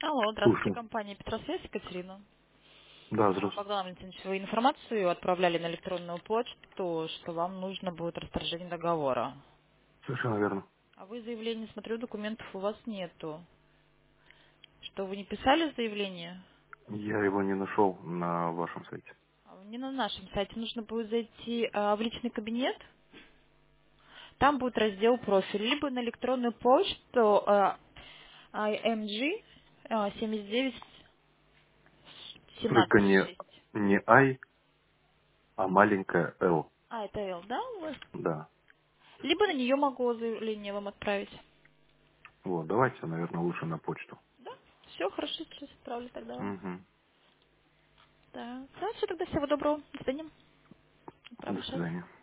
Алло, здравствуйте, Слушаю. компания Петросвязь, Екатерина. Да, здравствуйте. Богдан Валентинович, вы информацию отправляли на электронную почту, что вам нужно будет расторжение договора. Совершенно верно. А вы заявление, смотрю, документов у вас нету. Что, вы не писали заявление? Я его не нашел на вашем сайте. Не на нашем сайте. Нужно будет зайти в личный кабинет. Там будет раздел профиль. Либо на электронную почту IMG 79 Только 17 6. не I, а маленькая L. Это L, да, у вас? Да. Либо на нее могу заявление вам отправить. Вот, давайте, наверное, лучше на почту. Да, все хорошо, сейчас отправлю тогда вам. Угу. Да, все тогда всего доброго. До свидания. До Отправлю сейчас. свидания.